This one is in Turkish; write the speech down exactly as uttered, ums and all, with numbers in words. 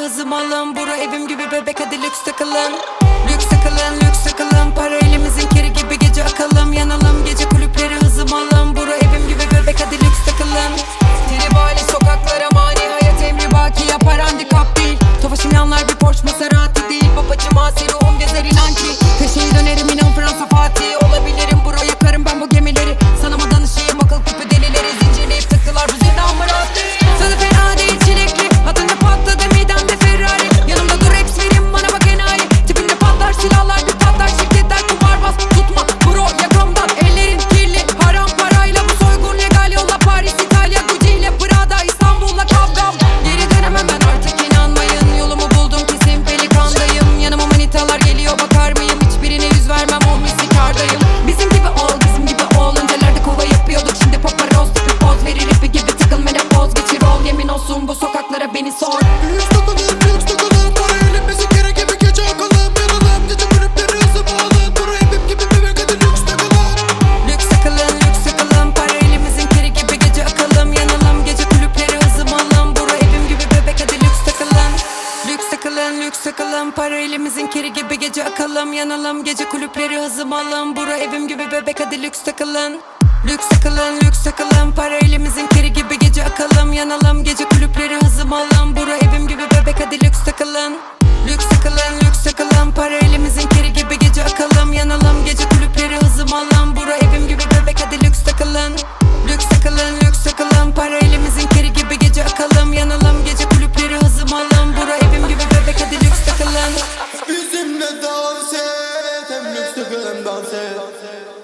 hızım alın. Bura evim gibi bebek, hadi lüks takılın. Lüks takılın, lüks takılın. Para elimizin kiri gibi gece akalım. Yanalım gece kulüpleri hızım alın. Bura evim gibi bebek, hadi lüks takılın. Tribali sokaklara mani, hayat emri baki, yapar handikap değil. Tofaşım yanlar bir Porsche Maserati değil. Babacım asi ruhum gezer inan ki. Peşini dönerim inan Fransa Fatih. Olabilirim bro, yakarım ben bu gemileri. Sana mı danışayım akıl küpü delileri. Zincirleyip tıktılar bu zindan mı rahat değil. Tadı fena değil çilekli, adında patladı midemde Ferrari. Yanımda dur hepsi verin bana bak enayi. Tipinde patlar silahlar bir patlar, şirketler kumarbaz. Tutma bro yakamdan, ellerin kirli. Haram parayla bu soygun legal, yolla Paris İtalya Gucci ile Prada, İstanbul'la kavgam. Geri dönemem ben artık, inanmayın. Yolumu buldum kesin pelikandayım. Yanıma manitalar geliyor bakar mıyım? Hiçbirine yüz vermem, o müzikardayım. Bizim gibi ol, bizim gibi ol. Öncelerde kova yapıyorduk, şimdi paparoz tipi poz verir ipi gibi tıkıl menopoz. Geçir ol yemin olsun bu sokaklara beni sor. Lüks takılın, lüks takılın. Para elimizin kere gibi gece akalım. Yanalım gece kulüpleri hızım alın. Bura evim gibi bebek, hadi lüks takılın. Lüks takılın, lüks takılın. Para elimizin kiri gibi gece akalım. Yanalım gece kulüpleri hızım alın. Bura evim gibi bebek, hadi lüks takılın. Lüks takılın, lüks takılın. Para elimizin kiri gibi gece akalım. Yanalım gece kulüpleri hızım alın. Bura evim gibi bebek, hadi lüks takılın. Lüks takılın, lüks takılın. Para elimizin kiri gibi gece akalım. Yanalım gece kulüpleri hızım alın. Bura evim gibi bebek, hadi lüks takılın. Lüks takılın, lüks takılın. Para elimizin kiri gibi gece akalım. Yanalım gece kulüpleri hızım alın. Bura evim gibi bebek, hadi lüks takılın. Lüks takılın, lüks takılın. Para elimizin kiri gibi gece akalım. Yanalım gece kulüpleri hızım alın. Bura evim gibi bebek, hadi lüks takılın. Bizimle dans et, hem lüks takıl hem dans et.